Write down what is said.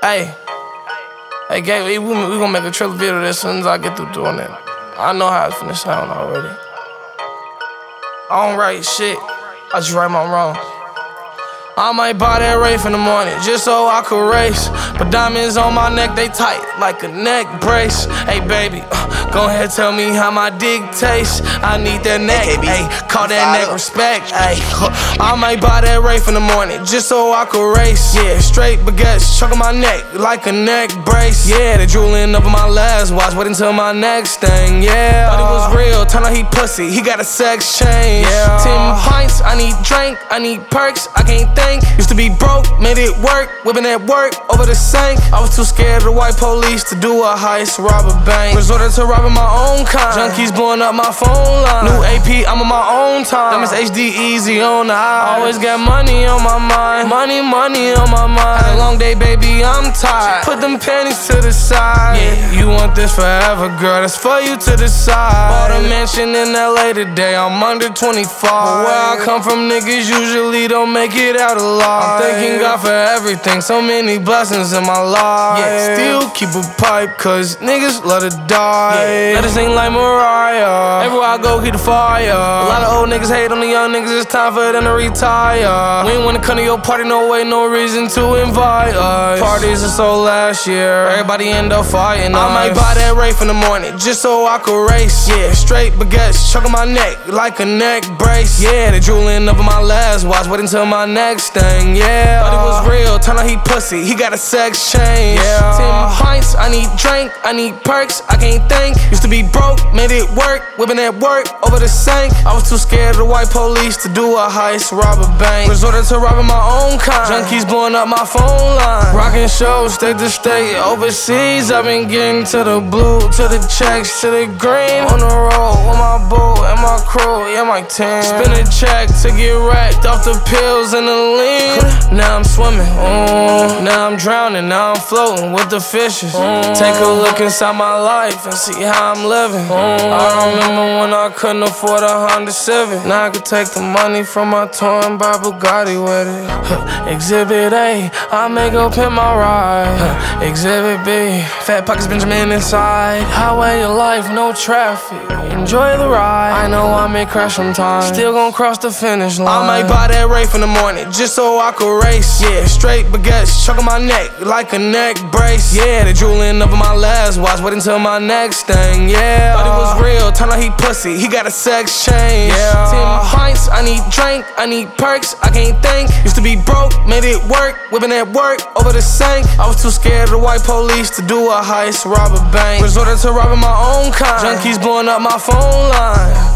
Hey, Gabe, we gonna make a trailer video of this as soon as I get through doing it. I know how it's finna sound already. I don't write shit, I just write my wrongs. I might buy that Wraith in the morning just so I could race. But diamonds on my neck, they tight like a neck brace. Hey baby, go ahead, tell me how my dick tastes. I need that neck, ayy, call that neck respect, ayy. I might buy that Wraith in the morning just so I could race. Yeah, straight baguettes, choking my neck like a neck brace. Yeah, the jewelin' over my last watch, wait until my next thing. Yeah, thought he was real, turn out he pussy, he got a sex change. Yeah, 10 pints, I need drink, I need perks, I can't think. Used to be broke, made it work, whipping that work over the sink. I was too scared of the white police to do a heist, rob a bank. Resorted to robbing my own kind. Junkies blowing up my phone line. New AP, I'm on my own time. Diamonds HD easy on the eye. Always got money on my mind. Money on my mind. Had a long day, baby, I'm tired. Put them panties to the side. Yeah, you want this forever, girl, that's for you to decide. Bought a mansion in LA today, I'm under 25. But where I come from, niggas usually don't make it out alive. I'm thanking God for everything, so many blessings in my life. Yeah, still keep a pipe, cause niggas love to die. Let us ain't like Mariah. Everywhere I go, keep the fire. A lot of old niggas hate on the young niggas, it's time for them to retire. We ain't wanna come to your party, no way, no reason to invite us. Parties are so last year, everybody end up fighting us. I might buy that Wraith in the morning, just so I could race. Yeah, straight baguettes, choking my neck like a neck brace. Yeah, the jewelin' over my last watch, wait until my next thing. Yeah, thought he was real, turn out he pussy, he got a sex change. Yeah, 10 pints, I need drink, I need perks, I can't think. Used to be broke, made it work, whipping that work over the sink. I was too scared of the white police to do a heist, rob a bank. Resorted to robbing my own kind. Junkies blowing up my phone line. Rocking shows, state to state, overseas. I've been getting to the blue, to the checks, to the green. On the road with my boo and my crew, yeah, my team. Spin a check to get wrecked off the pills and the lean. Now I'm swimming, now I'm drowning, now I'm floating with the fishes. Take a look inside my life and see how I'm living. I remember when I couldn't afford a Honda Civic. Now I could take the money from my toy and buy Bugatti with it. Exhibit A, I may go pimp my ride. Exhibit B, fat pockets Benjamin inside. Highway of life, no traffic, enjoy the ride. I know I may crash sometimes, still gon' cross the finish line. I might buy that Wraith in the morning just so I could race. Yeah, straight baguettes, choking my neck like a neck brace. Yeah, the jewelin' over my last watch, wait until my next thing. Yeah, thought he was real, turn out he pussy, he got a sex change. Yeah, 10 pints, I need drink, I need perks, I can't think. Used to be broke, made it work, whipping that work over the sink. I was too scared of the white police to do a heist, rob a bank. Resorted to robbing my own kind. Junkies blowing up my phone line.